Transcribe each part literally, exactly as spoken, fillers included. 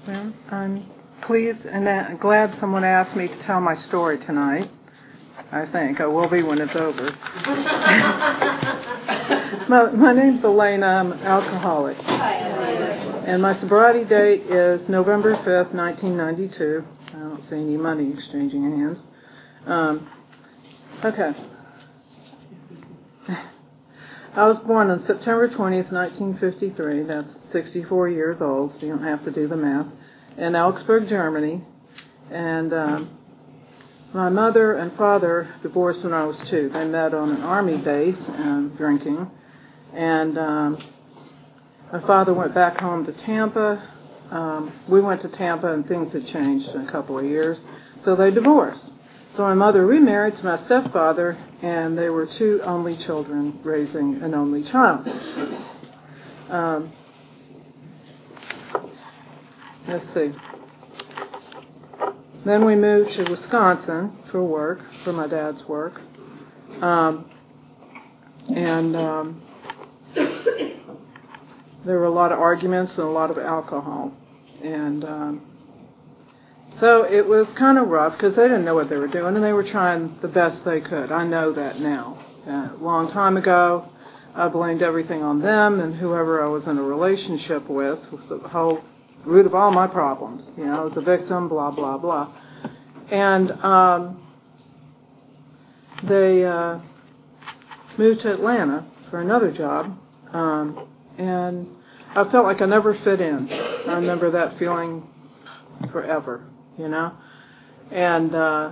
Well, I'm pleased and glad someone asked me to tell my story tonight. I think I will be when it's over. my, my name's Elena. I'm an alcoholic. Hi, Elena. And my sobriety date is November fifth, nineteen ninety-two. I don't see any money exchanging hands. Um, okay. I was born on September twentieth, nineteen fifty-three. That's sixty-four years old, so you don't have to do the math. In Augsburg, Germany. And um, my mother and father divorced when I was two. They met on an army base and drinking. And um, my father went back home to Tampa. Um, we went to Tampa, and things had changed in a couple of years. So they divorced. So my mother remarried to my stepfather, and they were two only children raising an only child. Um, let's see. Then we moved to Wisconsin for work, for my dad's work. Um, and um, there were a lot of arguments and a lot of alcohol. And um, so it was kind of rough because they didn't know what they were doing, and they were trying the best they could. I know that now. Uh, a long time ago, I blamed everything on them and whoever I was in a relationship with was the whole root of all my problems. You know, I was a victim, blah, blah, blah. And um, they uh, moved to Atlanta for another job, um, and I felt like I never fit in. I remember that feeling forever, you know. And uh,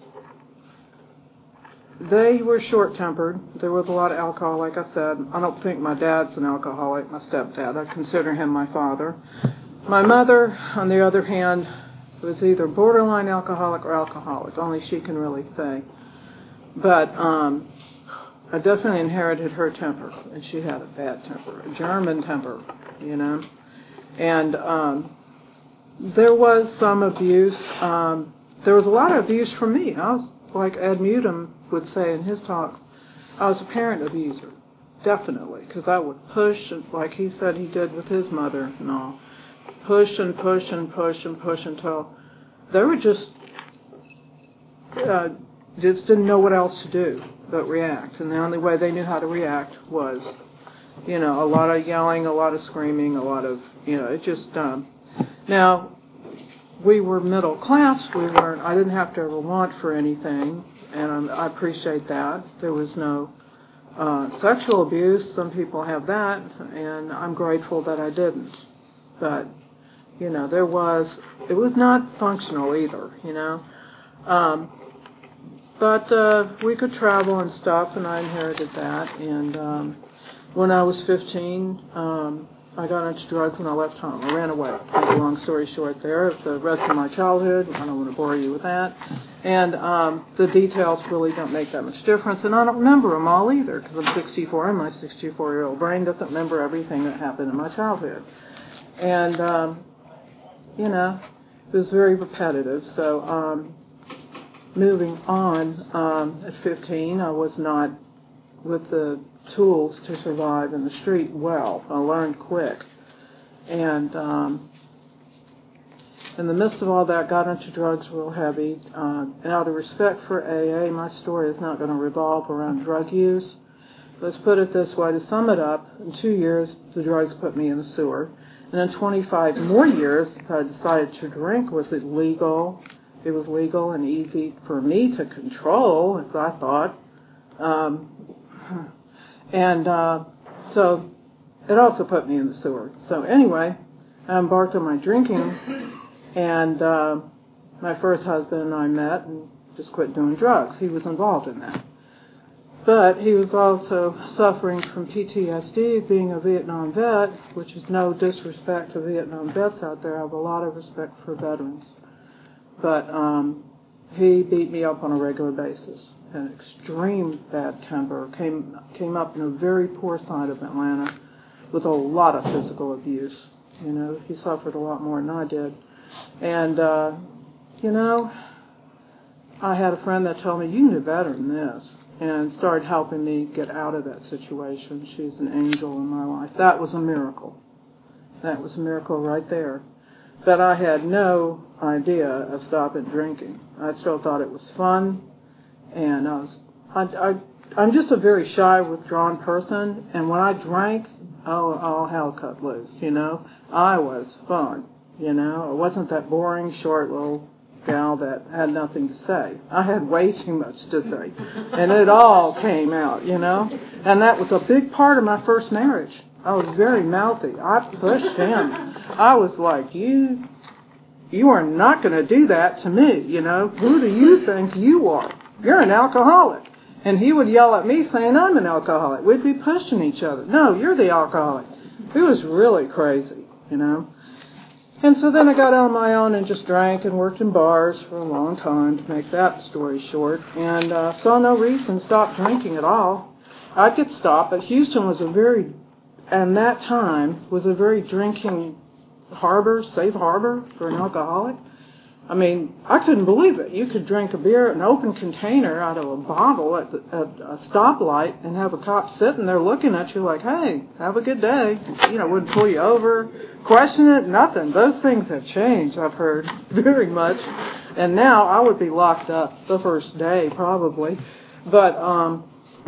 they were short-tempered. There was a lot of alcohol, like I said. I don't think my dad's an alcoholic, my stepdad. I consider him my father. My mother, on the other hand, was either borderline alcoholic or alcoholic. Only she can really say. But um, I definitely inherited her temper, and she had a bad temper, a German temper, you know. And um, there was some abuse. Um, there was a lot of abuse from me. I was, like Ed Mutum would say in his talks, I was a parent abuser, definitely, because I would push, and, like he said he did with his mother and all. Push and push and push and push until they were just uh, just didn't know what else to do but react. And the only way they knew how to react was, you know, a lot of yelling, a lot of screaming, a lot of, you know, it just, um, now, we were middle class. We weren't, I didn't have to ever want for anything, and um, I appreciate that. There was no uh, sexual abuse. Some people have that, and I'm grateful that I didn't. But you know, there was, it was not functional either, you know. Um, but uh, we could travel and stuff, and I inherited that. And um, when I was fifteen, um, I got into drugs and I left home. I ran away. Make a long story short there. The rest of my childhood, I don't want to bore you with that. And um, the details really don't make that much difference. And I don't remember them all either, because I'm sixty-four, and my sixty-four-year-old brain doesn't remember everything that happened in my childhood. And um, you know, it was very repetitive. So um, moving on, um, at fifteen, I was not with the tools to survive in the street well. I learned quick. And um, in the midst of all that, got into drugs real heavy. Uh, and out of respect for A A, my story is not going to revolve around drug use. Let's put it this way. To sum it up, in two years, the drugs put me in the sewer. And in twenty-five more years, I decided to drink was illegal. It was legal and easy for me to control, as I thought. Um, and uh, so it also put me in the sewer. So anyway, I embarked on my drinking, and uh, my first husband and I met and just quit doing drugs. He was involved in that. But he was also suffering from P T S D, being a Vietnam vet, which is no disrespect to Vietnam vets out there. I have a lot of respect for veterans. But um, he beat me up on a regular basis. An extreme bad temper. Came came up in a very poor side of Atlanta with a lot of physical abuse. You know, he suffered a lot more than I did. And, uh, you know, I had a friend that told me, you can do better than this, and started helping me get out of that situation. She's an angel in my life. That was a miracle. That was a miracle right there. But I had no idea of stopping drinking. I still thought it was fun, and I was, I, I, I'm just a very shy, withdrawn person, and when I drank, oh, all hell cut loose, you know. I was fun, you know. I wasn't that boring, short little gal that had nothing to say. I had way too much to say, and it all came out, you know. And that was a big part of my first marriage. I was very mouthy. I pushed him. I was like, you, you are not going to do that to me, you know. Who do you think you are? You're an alcoholic. And he would yell at me saying, I'm an alcoholic. We'd be pushing each other. No, you're the alcoholic. It was really crazy, you know. And so then I got on my own and just drank and worked in bars for a long time, to make that story short, and uh, saw no reason to stop drinking at all. I'd get stopped, but Houston was a very, and that time, was a very drinking harbor, safe harbor for an alcoholic. I mean, I couldn't believe it. You could drink a beer, an open container out of a bottle at, the, at a stoplight and have a cop sitting there looking at you like, hey, have a good day. You know, wouldn't pull you over, question it, nothing. Those things have changed, I've heard, very much. And now I would be locked up the first day, probably. But um,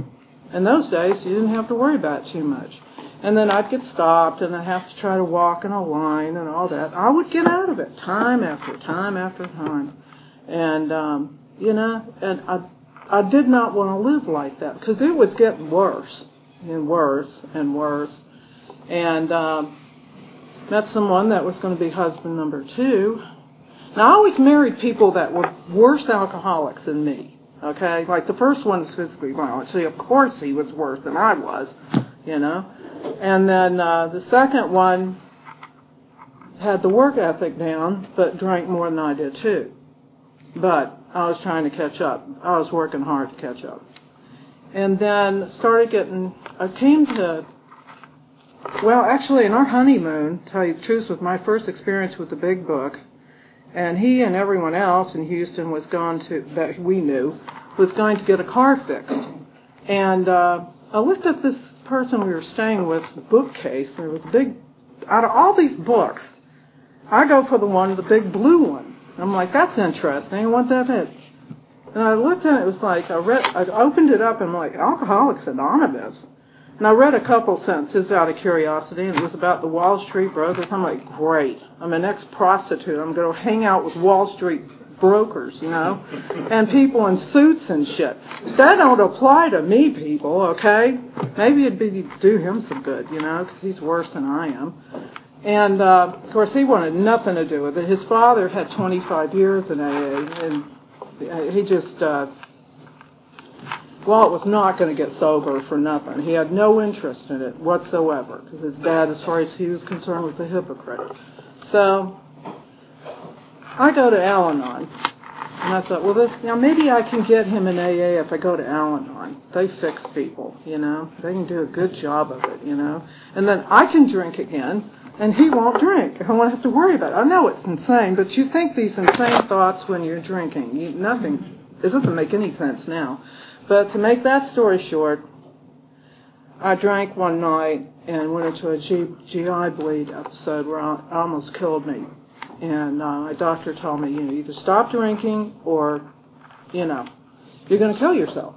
in those days, you didn't have to worry about it too much. And then I'd get stopped, and I'd have to try to walk in a line and all that. I would get out of it time after time after time. And, um, you know, and I I did not want to live like that because it was getting worse and worse and worse. And um, met someone that was going to be husband number two. Now, I always married people that were worse alcoholics than me, okay? Like the first one was physically violent. See, of course he was worse than I was, you know. And then uh, the second one had the work ethic down, but drank more than I did too. But I was trying to catch up. I was working hard to catch up. And then started getting, I came to, well, actually in our honeymoon, to tell you the truth, was my first experience with the Big Book. And he and everyone else in Houston was going to, that we knew, was going to get a car fixed. And uh, I looked at this person we were staying with bookcase. There was a big, out of all these books, I go for the one, the big blue one. I'm like, that's interesting. I want that it. And I looked at it. It was like I read. I opened it up and I'm like, Alcoholics Anonymous. And I read a couple sentences out of curiosity, and it was about the Wall Street brokers. I'm like, great. I'm an ex-prostitute. I'm going to hang out with Wall Street brokers, you know, and people in suits and shit. That don't apply to me, people, okay? Maybe it'd be do him some good, you know, because he's worse than I am. And, uh, of course, he wanted nothing to do with it. His father had twenty-five years in A A, and he just, uh, well, it was not going to get sober for nothing. He had no interest in it whatsoever, because his dad, as far as he was concerned, was a hypocrite. So I go to Al-Anon, and I thought, well, this, now maybe I can get him in A A if I go to Al-Anon. They fix people, you know. They can do a good job of it, you know. And then I can drink again, and he won't drink. I won't have to worry about it. I know it's insane, but you think these insane thoughts when you're drinking. You, nothing, it doesn't make any sense now. But to make that story short, I drank one night and went into a G, GI bleed episode where I, it almost killed me. And uh, my doctor told me, you know, either stop drinking or, you know, you're going to kill yourself.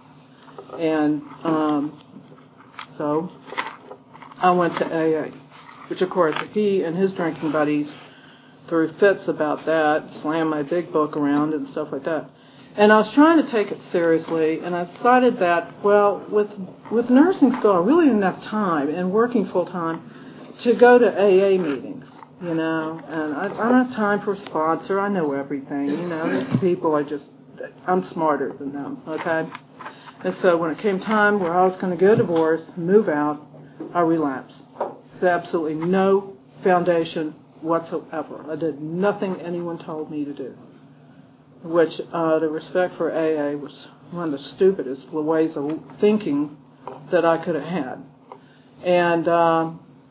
And um, so I went to A A, which, of course, he and his drinking buddies threw fits about that, slammed my Big Book around and stuff like that. And I was trying to take it seriously, and I decided that, well, with with nursing school, I really didn't have time, and working full-time, to go to A A meetings, you know. And I, I don't have time for a sponsor. I know everything, you know. These people are just, I'm smarter than them, okay? And so when it came time where I was going to get a divorce, move out, I relapsed. There's absolutely no foundation whatsoever. I did nothing anyone told me to do. Which, uh, the respect for A A was one of the stupidest ways of thinking that I could have had. And uh,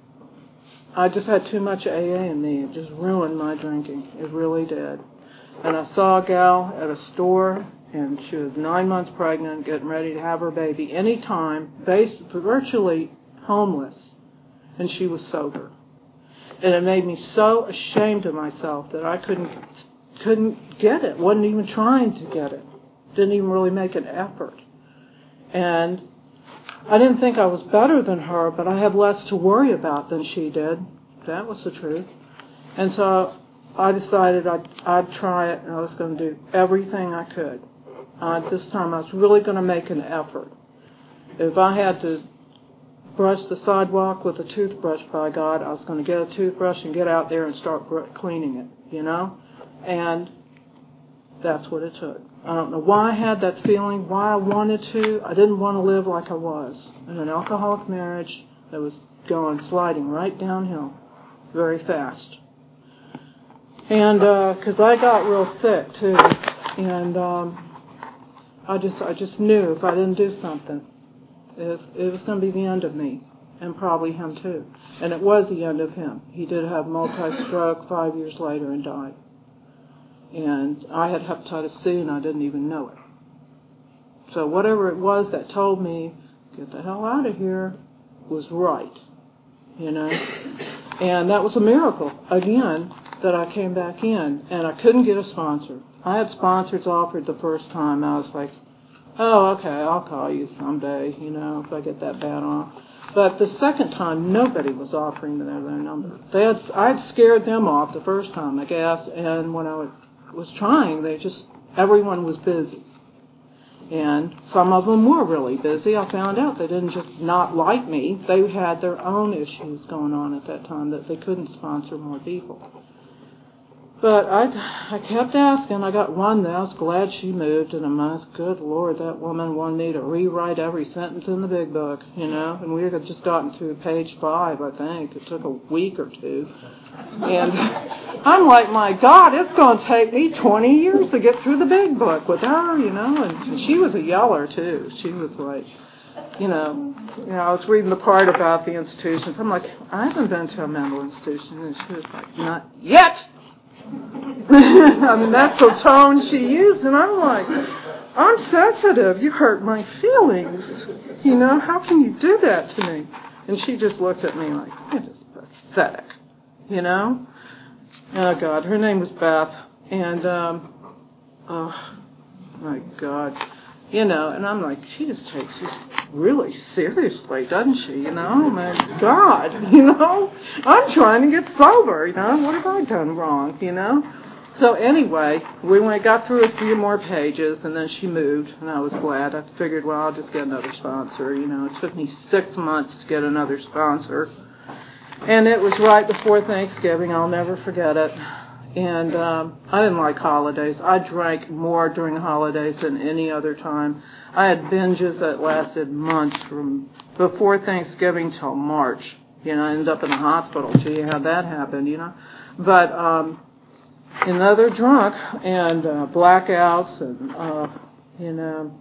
I just had too much A A in me. It just ruined my drinking. It really did. And I saw a gal at a store, and she was nine months pregnant, getting ready to have her baby any time, based, virtually homeless, and she was sober. And it made me so ashamed of myself that I couldn't couldn't get it. Wasn't even trying to get it. Didn't even really make an effort. And I didn't think I was better than her, but I had less to worry about than she did. That was the truth. And so I decided I'd, I'd try it, and I was going to do everything I could. Uh, this time I was really going to make an effort. If I had to brush the sidewalk with a toothbrush, by God, I was going to get a toothbrush and get out there and start br- cleaning it, you know? And that's what it took. I don't know why I had that feeling, why I wanted to. I didn't want to live like I was in an alcoholic marriage that was going, sliding right downhill very fast. And because uh, I got real sick, too. And um, I just I just knew if I didn't do something, it was, it was going to be the end of me, and probably him, too. And it was the end of him. He did have multi-stroke five years later and died. And I had hepatitis C, and I didn't even know it. So whatever it was that told me, get the hell out of here, was right, you know. And that was a miracle, again, that I came back in, and I couldn't get a sponsor. I had sponsors offered the first time. I was like, oh, okay, I'll call you someday, you know, if I get that bad off. But the second time, nobody was offering their, their number. They had, I'd scared them off the first time, I guess, and when I would, was trying, they just, everyone was busy. And some of them were really busy. I found out they didn't just not like me. They had their own issues going on at that time that they couldn't sponsor more people. But I, I kept asking. I got one that I was glad she moved, and I'm like, good Lord, that woman wanted me to rewrite every sentence in the big book, you know. And we had just gotten through page five, I think. It took a week or two. And I'm like, my God, it's going to take me twenty years to get through the big book with her, you know. And she was a yeller, too. She was like, you know, you know, I was reading the part about the institutions. I'm like, I haven't been to a mental institution. And she was like, not yet. I mean, that's the tone she used. And I'm like, I'm sensitive. You hurt my feelings. You know, how can you do that to me? And she just looked at me like, you're just pathetic. You know? Oh, God. Her name was Beth. And, um, oh, my God. You know, and I'm like, she just takes this really seriously, doesn't she? You know? Oh, my God. You know? I'm trying to get sober, you know? What have I done wrong, you know? So anyway, we went, got through a few more pages, and then she moved, and I was glad. I figured, well, I'll just get another sponsor. You know, it took me six months to get another sponsor. And it was right before Thanksgiving. I'll never forget it. And um, I didn't like holidays. I drank more during holidays than any other time. I had binges that lasted months from before Thanksgiving till March. You know, I ended up in the hospital. Gee, how'd that happen, you know? But um, another drunk and uh, blackouts and, uh, you know,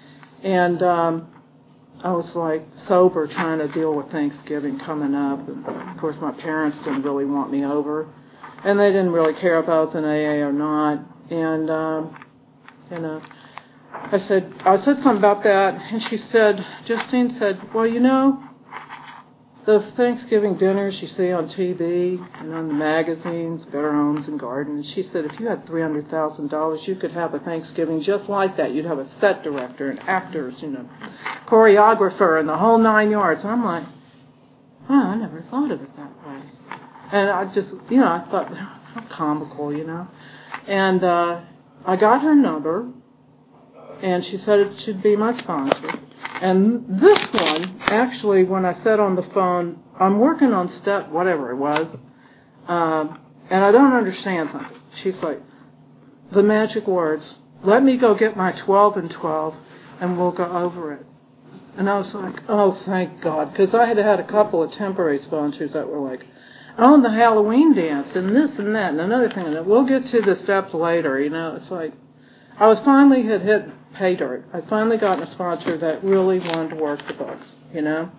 and um, I was like sober trying to deal with Thanksgiving coming up. And of course, my parents didn't really want me over. And they didn't really care if I was in A A or not. And, um, you know, I said, I said something about that. And she said, Justine said, well, you know, those Thanksgiving dinners you see on T V and on the magazines, Better Homes and Gardens. She said, if you had three hundred thousand dollars, you could have a Thanksgiving just like that. You'd have a set director and actors, you know, choreographer and the whole nine yards. And I'm like, oh, I never thought of it that way. And I just, you know, I thought, how comical, you know. And uh, I got her number, and she said it should be my sponsor. And this one, actually, when I said on the phone, I'm working on step whatever it was, um, and I don't understand something. She's like, the magic words, let me go get my twelve and twelve, and we'll go over it. And I was like, oh, thank God, because I had had a couple of temporary sponsors that were like, oh, the Halloween dance, and this and that, and another thing, and we'll get to the steps later, you know. It's like, I was finally had hit pay dirt. I finally got a sponsor that really wanted to work the books, you know.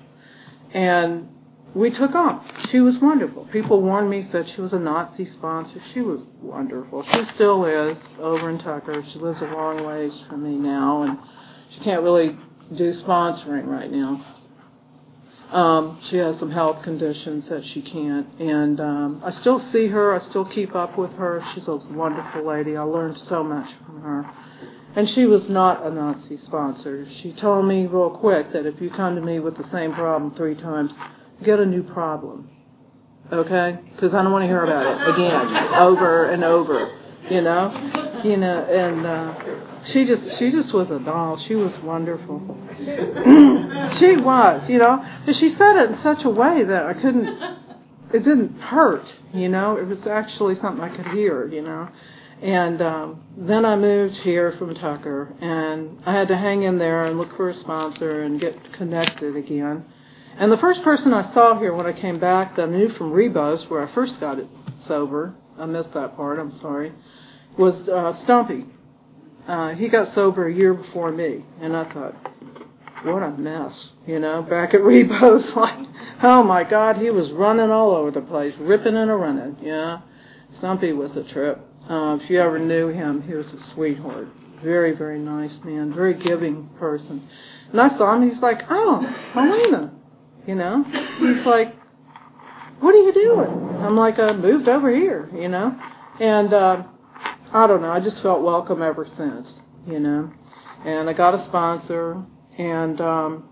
And we took off. She was wonderful. People warned me, said she was a Nazi sponsor. She was wonderful. She still is over in Tucker. She lives a long ways from me now, and she can't really do sponsoring right now. Um, she has some health conditions that she can't. And um, I still see her. I still keep up with her. She's a wonderful lady. I learned so much from her. And she was not a Nazi sponsor. She told me real quick that if you come to me with the same problem three times, get a new problem. Okay? Because I don't want to hear about it again, over and over. You know? You know, and uh, she just she just was a doll. She was wonderful. She was, you know. But she said it in such a way that I couldn't, it didn't hurt, you know. It was actually something I could hear, you know. And um, then I moved here from Tucker, and I had to hang in there and look for a sponsor and get connected again. And the first person I saw here when I came back that I knew from Rebos, where I first got it sober, I missed that part, I'm sorry, was uh, Stumpy. Uh, he got sober a year before me, and I thought, what a mess, you know, back at Rebos, like, oh my God, he was running all over the place, ripping and a-running, you know. Stumpy was a trip. Uh, if you ever knew him, he was a sweetheart. Very, very nice man, very giving person. And I saw him, he's like, oh, Helena, you know. He's like, what are you doing? I'm like, I moved over here, you know. And uh, I don't know, I just felt welcome ever since, you know. And I got a sponsor, and um,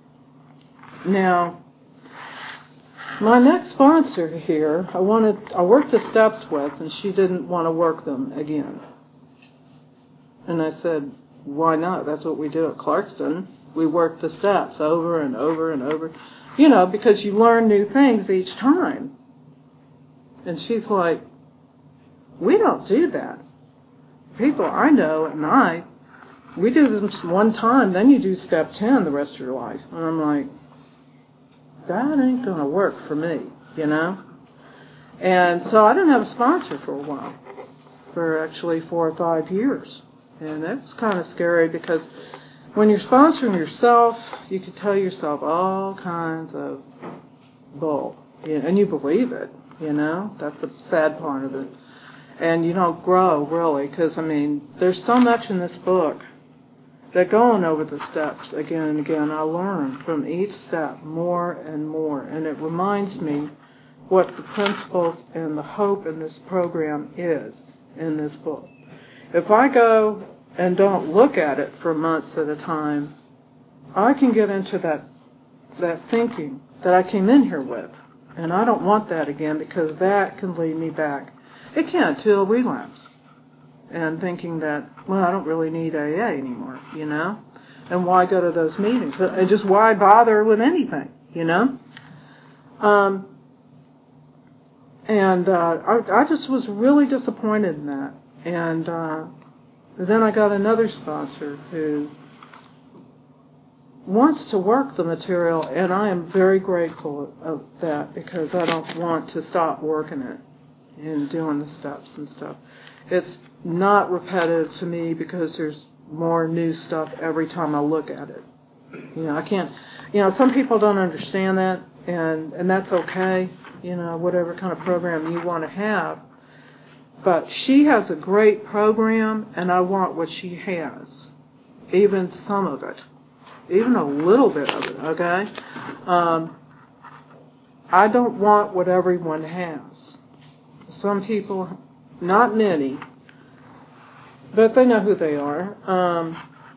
now, my next sponsor here, I wanted, I worked the steps with, and she didn't want to work them again. And I said, why not? That's what we do at Clarkston. We work the steps over and over and over, you know, because you learn new things each time. And she's like, we don't do that. People I know and I, we do this one time, then you do step ten the rest of your life. And I'm like, that ain't going to work for me, you know? And so I didn't have a sponsor for a while, for actually four or five years. And that was kind of scary because when you're sponsoring yourself, you can tell yourself all kinds of bull. And you believe it, you know? That's the sad part of it. And you don't grow, really, because, I mean, there's so much in this book that going over the steps again and again, I learn from each step more and more. And it reminds me what the principles and the hope in this program is in this book. If I go and don't look at it for months at a time, I can get into that that thinking that I came in here with. And I don't want that again because that can lead me back. It can to a relapse. And thinking that, well, I don't really need A A anymore, you know? And why go to those meetings? And just why bother with anything, you know? Um, and uh, I, I just was really disappointed in that. And uh, then I got another sponsor who wants to work the material, and I am very grateful of that because I don't want to stop working it and doing the steps and stuff. It's not repetitive to me because there's more new stuff every time I look at it. You know, I can't, you know, some people don't understand that, and, and that's okay, you know, whatever kind of program you want to have. But she has a great program, and I want what she has, even some of it, even a little bit of it, okay? Um, I don't want what everyone has. Some people, not many, but they know who they are, um,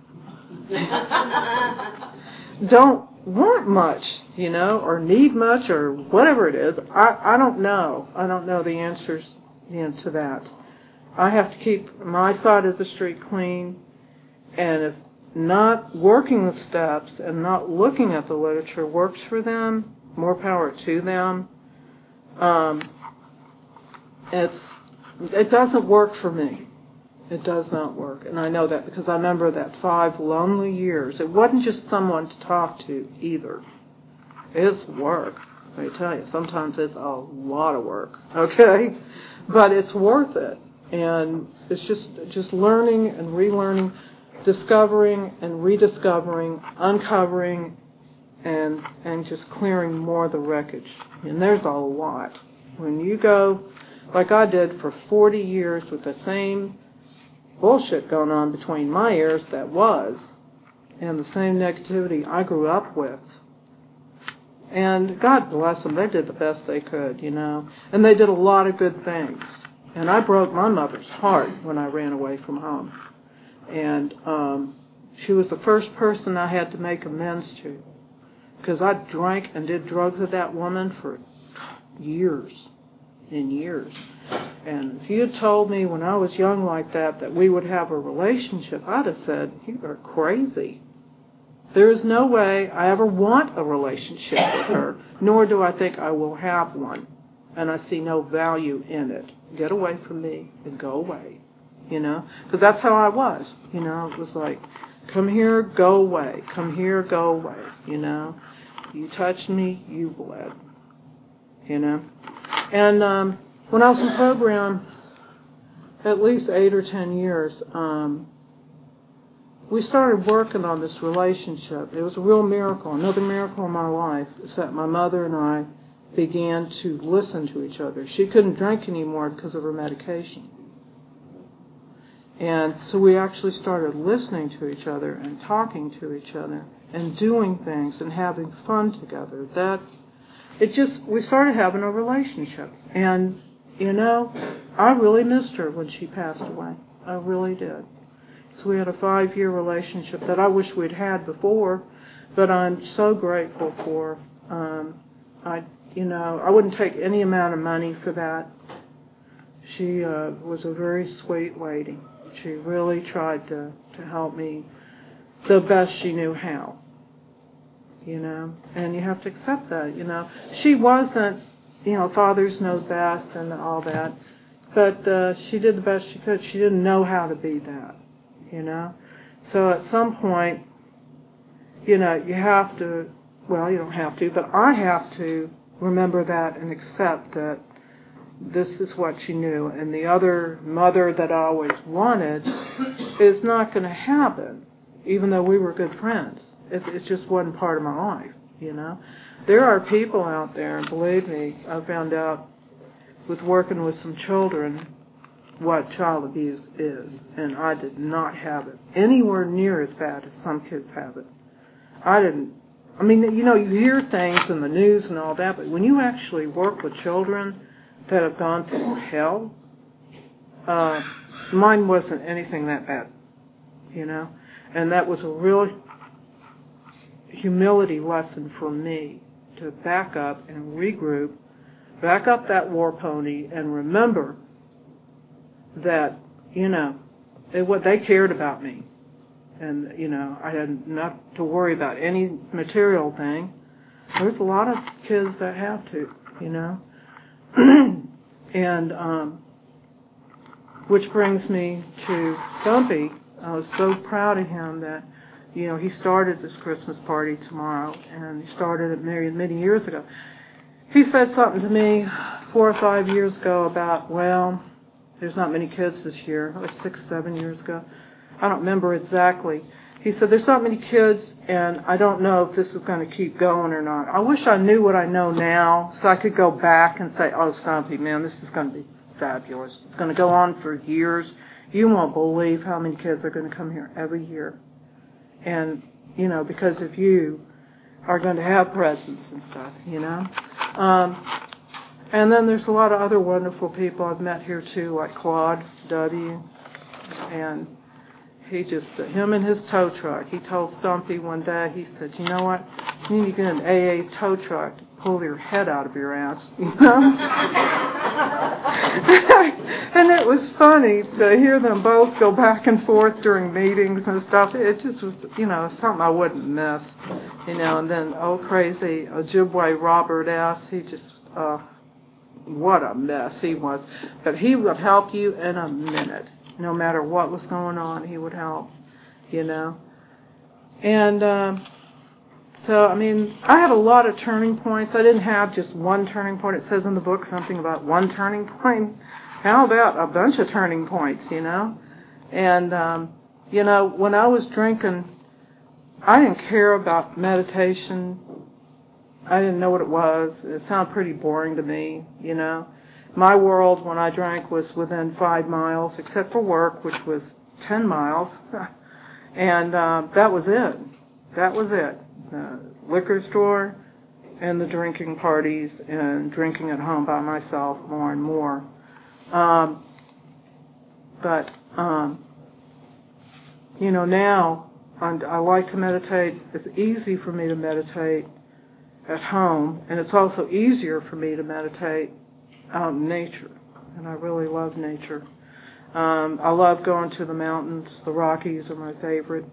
don't want much, you know, or need much, or whatever it is. I, I don't know. I don't know the answers, you know, to that. I have to keep my side of the street clean, and if not working the steps and not looking at the literature works for them, more power to them. Um, it's it doesn't work for me. It does not work, and I know that because I remember that five lonely years. It wasn't just someone to talk to either. It's work. Let me tell you, sometimes it's a lot of work. Okay, but it's worth it, and it's just just learning and relearning, discovering and rediscovering, uncovering, and and just clearing more of the wreckage. And there's a lot. When you go, like I did for forty years with the same bullshit going on between my ears that was, and the same negativity I grew up with, And God bless them, they did the best they could, you know. And they did a lot of good things. And I broke my mother's heart when I ran away from home. And um, she was the first person I had to make amends to. Because I drank and did drugs with that woman for years and years. And if you had told me when I was young like that that we would have a relationship, I'd have said, you are crazy. There is no way I ever want a relationship with her, nor do I think I will have one. And I see no value in it. Get away from me and go away, you know? Because that's how I was, you know? It was like, come here, go away. Come here, go away, you know? You touched me, you bled, you know? And um, when I was in program, at least eight or ten years, um, we started working on this relationship. It was a real miracle, another miracle in my life, is that my mother and I began to listen to each other. She couldn't drink anymore because of her medication. And so we actually started listening to each other and talking to each other and doing things and having fun together. That, it just, we started having a relationship. And, you know, I really missed her when she passed away. I really did. So we had a five-year relationship that I wish we'd had before, but I'm so grateful for. Um, I, you know, I wouldn't take any amount of money for that. She uh, was a very sweet lady. She really tried to, to help me the best she knew how, you know, and you have to accept that, you know. She wasn't, you know, fathers know best and all that, but uh, she did the best she could. She didn't know how to be that. You know, so at some point, you know, you have to, well, you don't have to, but I have to remember that and accept that this is what she knew, and the other mother that I always wanted is not going to happen, even though we were good friends. It, it just wasn't part of my life, you know. There are people out there, and believe me, I found out with working with some children what child abuse is, and I did not have it anywhere near as bad as some kids have it. I didn't, I mean, you know, you hear things in the news and all that, but when you actually work with children that have gone through hell, uh, mine wasn't anything that bad, you know, and that was a real humility lesson for me, to back up and regroup, back up that war pony, and remember that, you know, they, what they cared about me. And, you know, I had not to worry about any material thing. There's a lot of kids that have to, you know. And, um, which brings me to Stumpy. I was so proud of him that, you know, he started this Christmas party tomorrow, and he started it many, many years ago. He said something to me four or five years ago about, well, there's not many kids this year, like six, seven years ago. I don't remember exactly. He said, there's not many kids, and I don't know if this is going to keep going or not. I wish I knew what I know now so I could go back and say, oh, Stumpy, man, this is going to be fabulous. It's going to go on for years. You won't believe how many kids are going to come here every year. And, you know, because of you are going to have presents and stuff, you know. Um, and then there's a lot of other wonderful people I've met here, too, like Claude W. And he just, uh, him and his tow truck, he told Stumpy one day, he said, you know what, you need to get an A A tow truck to pull your head out of your ass, you know? And it was funny to hear them both go back and forth during meetings and stuff. It just was, you know, something I wouldn't miss, you know. And then, oh, crazy, Ojibwe Robert S., he just, uh, what a mess he was. But he would help you in a minute. No matter what was going on, he would help, you know. And um, so, I mean, I had a lot of turning points. I didn't have just one turning point. It says in the book something about one turning point. How about a bunch of turning points, you know? And, um, you know, when I was drinking, I didn't care about meditation. I didn't know what it was. It sounded pretty boring to me, you know. My world, when I drank, was within five miles, except for work, which was ten miles. And uh, that was it. That was it. Uh, liquor store and the drinking parties and drinking at home by myself more and more. Um, but, um, you know, now I'm, I like to meditate. It's easy for me to meditate at home, and it's also easier for me to meditate out in nature, and I really love nature. Um, I love going to the mountains. The Rockies are my favorite,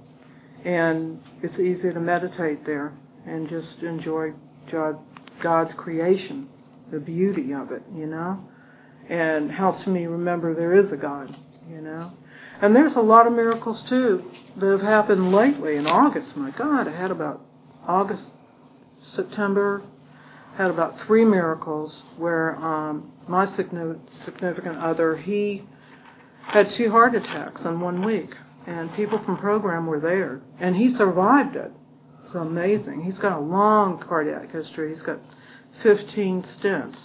and it's easy to meditate there and just enjoy God, God's creation, the beauty of it, you know, and helps me remember there is a God, you know. And there's a lot of miracles, too, that have happened lately in August. My God, I had about August, September, had about three miracles where um, my significant other, he had two heart attacks in one week, and people from program were there, and he survived it. It's amazing. He's got a long cardiac history. He's got fifteen stents.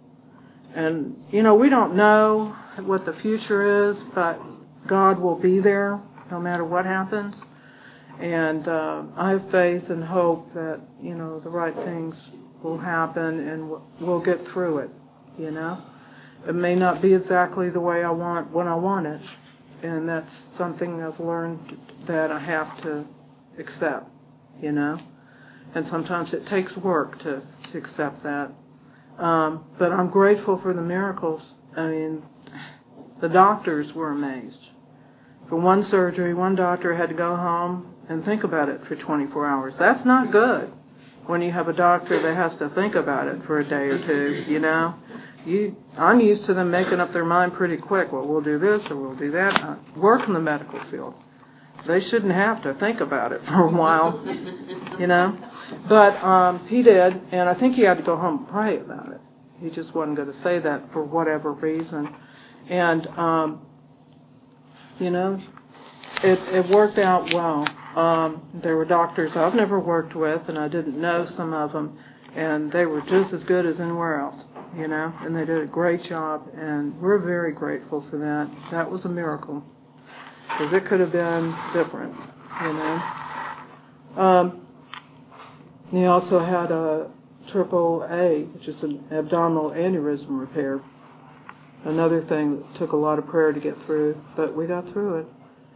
And, you know, we don't know what the future is, but God will be there no matter what happens. And uh, I have faith and hope that, you know, the right things will happen and we'll get through it, you know. It may not be exactly the way I want when I want it, and that's something I've learned that I have to accept, you know. And sometimes it takes work to, to accept that. Um, but I'm grateful for the miracles. I mean, the doctors were amazed. For one surgery, one doctor had to go home and think about it for twenty-four hours. That's not good when you have a doctor that has to think about it for a day or two, you know. You, I'm used to them making up their mind pretty quick. Well, we'll do this or we'll do that. I work in the medical field. They shouldn't have to think about it for a while, you know. But um, he did, and I think he had to go home and pray about it. He just wasn't going to say that for whatever reason. And, um, you know, it, it worked out well. Um, there were doctors I've never worked with, and I didn't know some of them, and they were just as good as anywhere else, you know, and they did a great job, and we're very grateful for that. That was a miracle, because it could have been different, you know. Um, he also had a triple A, which is an abdominal aneurysm repair, another thing that took a lot of prayer to get through, but we got through it.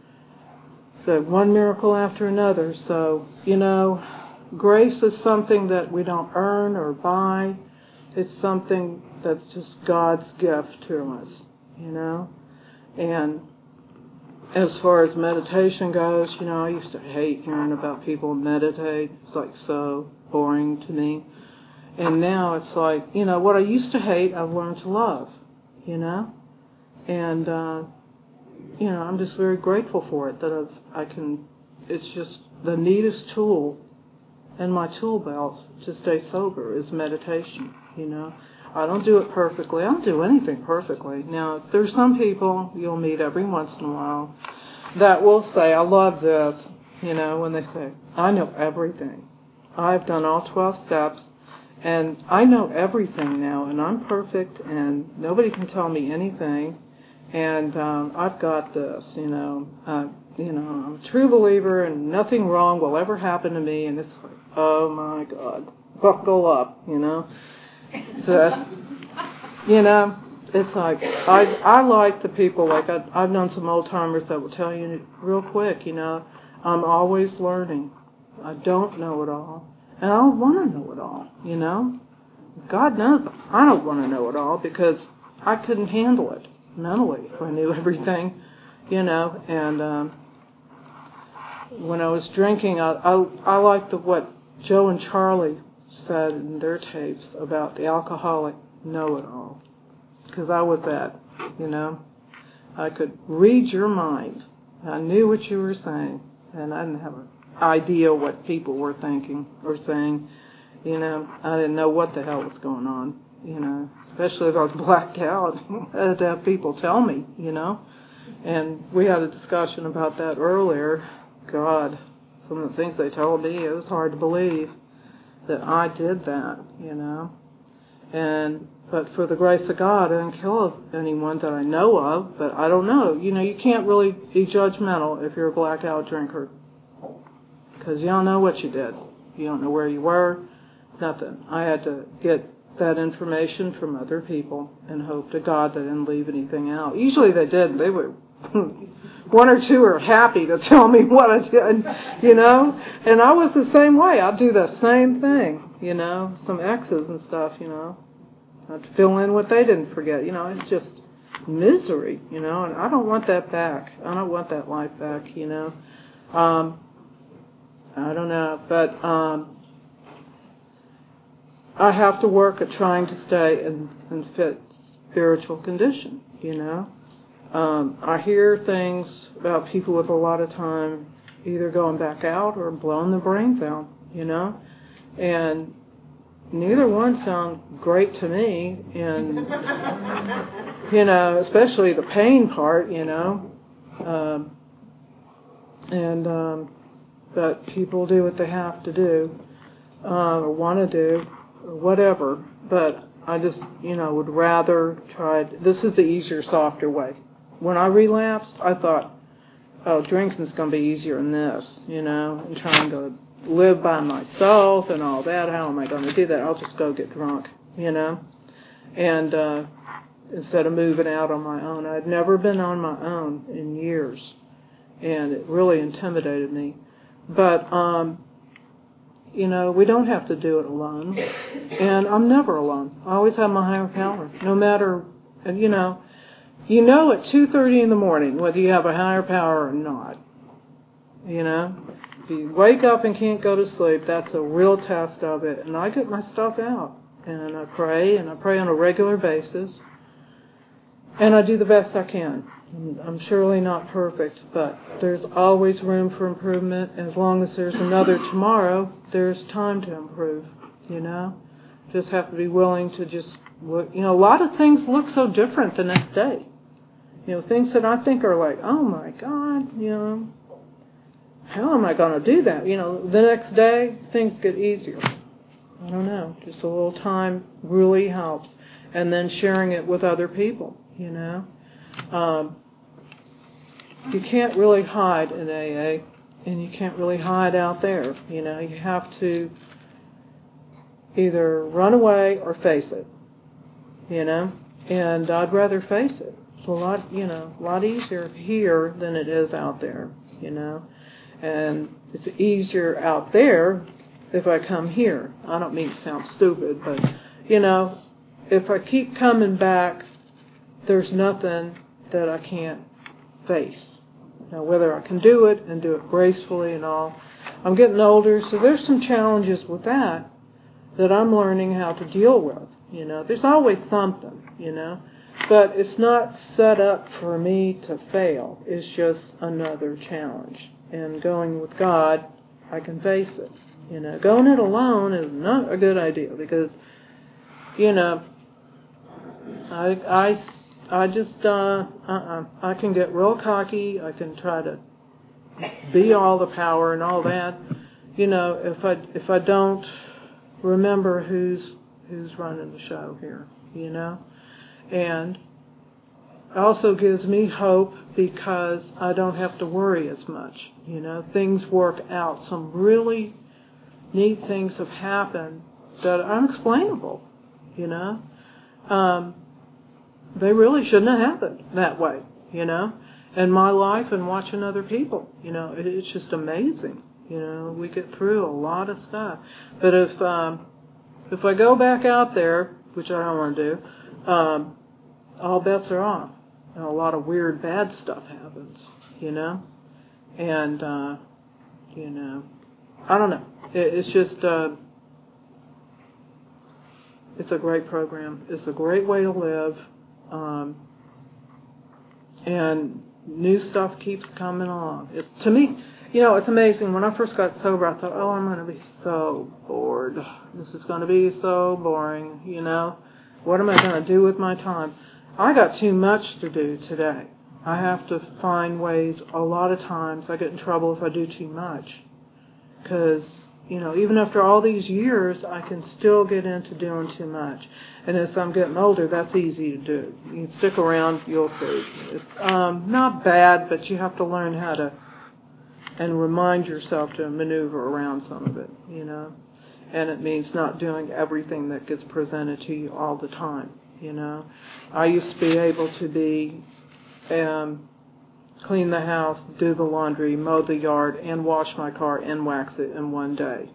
So one miracle after another. So, you know, grace is something that we don't earn or buy. It's something that's just God's gift to us, you know. And as far as meditation goes, you know, I used to hate hearing about people meditate. It's like so boring to me. And now it's like, you know, what I used to hate, I've learned to love, you know. And, uh, you know, I'm just very grateful for it, that I've, I can, it's just the neatest tool in my tool belt to stay sober is meditation, you know. I don't do it perfectly. I don't do anything perfectly. Now, there's some people you'll meet every once in a while that will say, I love this, you know, when they say, I know everything. I've done all twelve steps, and I know everything now, and I'm perfect, and nobody can tell me anything. And um, I've got this, you know, uh, you know, I'm a true believer and nothing wrong will ever happen to me. And it's like, oh my God, buckle up, you know. So, you know, it's like, I I like the people, like I, I've known some old timers that will tell you real quick, you know, I'm always learning. I don't know it all. And I don't want to know it all, you know. God knows I don't want to know it all because I couldn't handle it mentally if I knew everything, you know. And um, when I was drinking, I, I, I liked the, what Joe and Charlie said in their tapes about the alcoholic know-it-all. Because I was that, you know. I could read your mind. I knew what you were saying, and I didn't have an idea what people were thinking or saying. You know, I didn't know what the hell was going on, you know. Especially if I was blacked out, I had to have people tell me, you know. And we had a discussion about that earlier. God, some of the things they told me, it was hard to believe that I did that, you know. And but for the grace of God, I didn't kill anyone that I know of, but I don't know. You know, you can't really be judgmental if you're a blacked out drinker because you don't know what you did. You don't know where you were. nothing. I had to get that information from other people and hope to God they didn't leave anything out. Usually they did. They would. One or two are happy to tell me what I did, you know. And I was the same way. I'd do the same thing, you know, some X's and stuff, you know. I'd fill in what they didn't forget, you know. It's just misery, you know, and I don't want that back. I don't want that life back, you know. Um, I don't know, but um, I have to work at trying to stay in, in fit spiritual condition, you know. Um, I hear things about people with a lot of time either going back out or blowing their brains out, you know, and neither one sound great to me, and, you know, especially the pain part, you know, um, and, um, but people do what they have to do, uh, or want to do, or whatever, but I just, you know, would rather try, this is the easier, softer way. When I relapsed, I thought, oh, drinking's going to be easier than this, you know, and trying to live by myself and all that. How am I going to do that? I'll just go get drunk, you know, and uh, instead of moving out on my own. I'd never been on my own in years, and it really intimidated me. But, um, you know, we don't have to do it alone, and I'm never alone. I always have my higher power, no matter, and you know, you know at two thirty in the morning whether you have a higher power or not, you know. If you wake up and can't go to sleep, that's a real test of it. And I get my stuff out, and I pray, and I pray on a regular basis, and I do the best I can. I'm surely not perfect, but there's always room for improvement. As long as there's another tomorrow, there's time to improve, you know. Just have to be willing to just, you know, a lot of things look so different the next day. You know, things that I think are like, oh my God, you know, how am I going to do that? You know, the next day, things get easier. I don't know. Just a little time really helps. And then sharing it with other people, you know. Um, you can't really hide in A A, and you can't really hide out there. You know, you have to either run away or face it, you know. And I'd rather face it. It's a lot, you know, a lot easier here than it is out there, you know. And it's easier out there if I come here. I don't mean to sound stupid, but, you know, if I keep coming back, there's nothing that I can't face. Now, whether I can do it and do it gracefully and all. I'm getting older, so there's some challenges with that that I'm learning how to deal with, you know. There's always something, you know. But it's not set up for me to fail. It's just another challenge. And going with God, I can face it. You know, going it alone is not a good idea because, you know, I, I, I just, uh, uh-uh. I can get real cocky. I can try to be all the power and all that. You know, if I, if I don't remember who's, who's running the show here, you know. And it also gives me hope because I don't have to worry as much. You know, things work out. Some really neat things have happened that are unexplainable, you know. Um, they really shouldn't have happened that way, you know. In my life and watching other people, you know, it, it's just amazing. You know, we get through a lot of stuff. But if um, if I go back out there, which I don't want to do, um, all bets are off. And a lot of weird, bad stuff happens, you know? And, uh, you know, I don't know. It, it's just, uh, it's a great program. It's a great way to live. Um, and new stuff keeps coming along. It's, to me, you know, it's amazing. When I first got sober, I thought, oh, I'm going to be so bored. This is going to be so boring, you know? What am I going to do with my time? I got too much to do today. I have to find ways. A lot of times I get in trouble if I do too much. Because, you know, even after all these years, I can still get into doing too much. And as I'm getting older, that's easy to do. You can stick around, you'll see. It's um, not bad, but you have to learn how to, and remind yourself to maneuver around some of it, you know. and it means not doing everything that gets presented to you all the time, you know. I used to be able to be, um, clean the house, do the laundry, mow the yard, and wash my car and wax it in one day.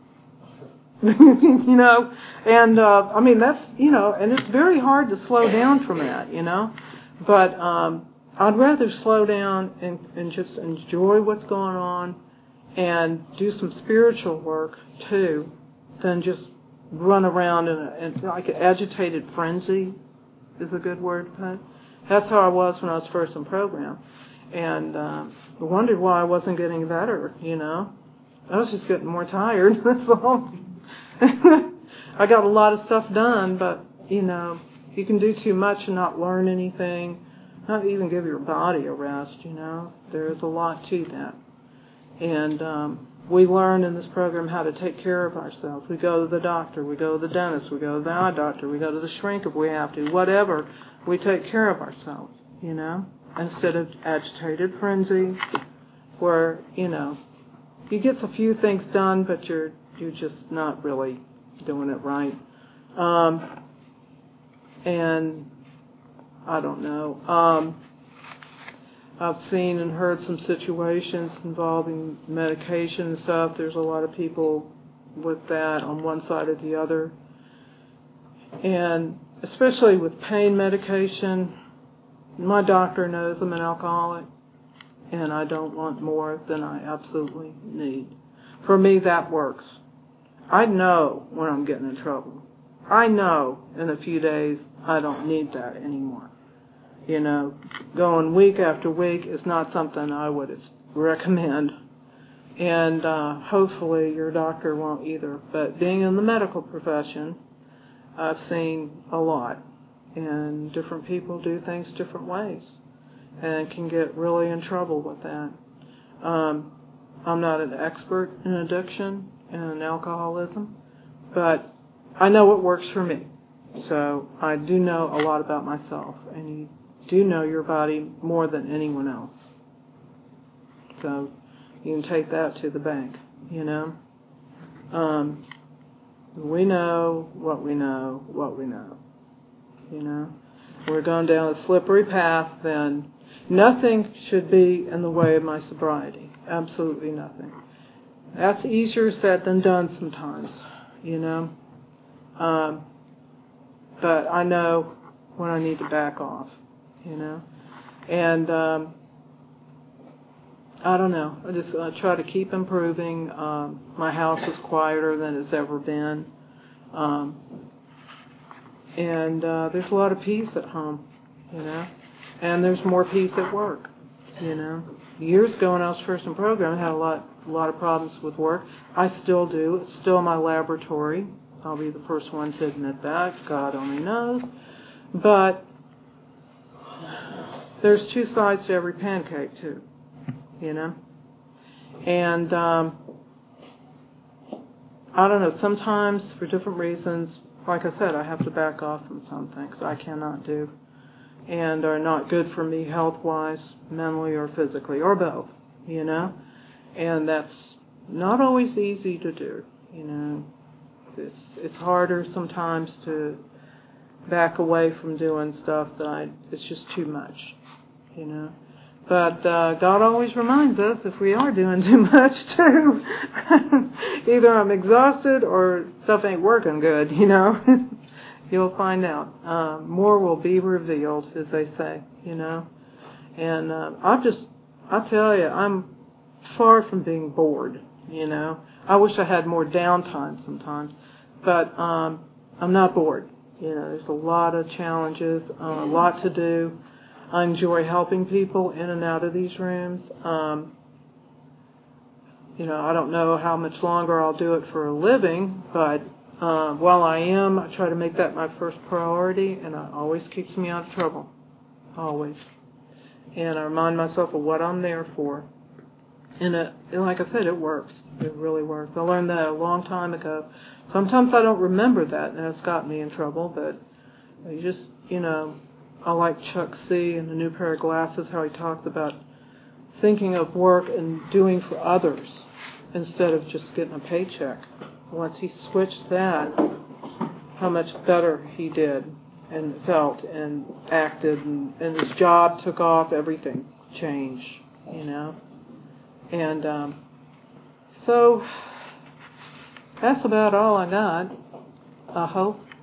You know, and, uh, I mean, that's, you know, and it's very hard to slow down from that, you know. But um, I'd rather slow down and, and just enjoy what's going on and do some spiritual work, too, than just run around in, a, in like an agitated frenzy is a good word to put. That's how I was when I was first in program. And uh, I wondered why I wasn't getting better, you know. I was just getting more tired, that's all. I got a lot of stuff done, but, you know, you can do too much and not learn anything, not even give your body a rest, you know. There's a lot to that. And um, we learn in this program how to take care of ourselves. We go to the doctor, we go to the dentist, we go to the eye doctor, we go to the shrink if we have to, whatever. We take care of ourselves, you know, instead of agitated frenzy where, you know, you get a few things done, but you're you're just not really doing it right. Um, and I don't know. Um, I've seen and heard some situations involving medication and stuff. There's a lot of people with that on one side or the other. And especially with pain medication, my doctor knows I'm an alcoholic, and I don't want more than I absolutely need. For me, that works. I know when I'm getting in trouble. I know in a few days I don't need that anymore. You know, going week after week is not something I would recommend. And uh, hopefully your doctor won't either. But being in the medical profession, I've seen a lot. And different people do things different ways and can get really in trouble with that. Um, I'm not an expert in addiction and alcoholism, but I know what works for me. So I do know a lot about myself, and you do know your body more than anyone else. So you can take that to the bank, you know. Um, we know what we know, what we know, you know. We're going down a slippery path, then nothing should be in the way of my sobriety. Absolutely nothing. That's easier said than done sometimes, you know. Um, but I know when I need to back off, you know. And um, I don't know. I just uh, try to keep improving. Um, my house is quieter than it's ever been. Um, and uh, there's a lot of peace at home, you know. And there's more peace at work, you know. Years ago when I was first in program, I had a lot, a lot of problems with work. I still do. It's still my laboratory. I'll be the first one to admit that. God only knows. But there's two sides to every pancake, too, you know. And um, I don't know, sometimes for different reasons, like I said, I have to back off from some things I cannot do and are not good for me health-wise, mentally or physically, or both, you know. And that's not always easy to do, you know. It's it's harder sometimes to back away from doing stuff that I, it's just too much, you know. But uh, God always reminds us if we are doing too much, too. Either I'm exhausted or stuff ain't working good, you know. You'll find out. Uh, more will be revealed, as they say, you know. And uh, I'm just, I tell you, I'm far from being bored, you know. I wish I had more downtime sometimes, but um, I'm not bored. You know, there's a lot of challenges, uh, a lot to do. I enjoy helping people in and out of these rooms. Um, you know, I don't know how much longer I'll do it for a living, but uh, while I am, I try to make that my first priority, and it always keeps me out of trouble, always. And I remind myself of what I'm there for. And, it, and like I said, it works. It really works. I learned that a long time ago. Sometimes I don't remember that, and it's got me in trouble, but you just, you know, I like Chuck C. and the New Pair of Glasses, how he talks about thinking of work and doing for others instead of just getting a paycheck once he switched that, how much better he did and felt and acted, and, and his job took off, everything changed, you know. And um, so that's about all I got, I hope.